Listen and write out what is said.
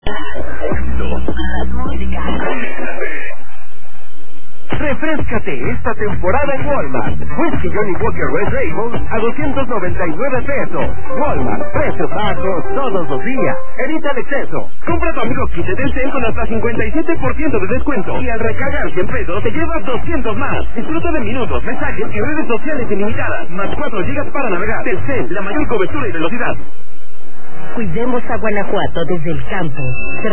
Refréscate esta temporada en Walmart. Whisky Johnny Walker Red Label a 299 pesos. Walmart, precios bajos todos los días. Evita el exceso. Compra tu amigo kit de Telcel con hasta 57% de descuento. Y al recargar 100 pesos te llevas 200 más. Disfruta de minutos, mensajes y redes sociales ilimitadas. Más 4 gigas para navegar. Telcel, la mayor cobertura y velocidad. Cuidemos a Guanajuato desde el campo.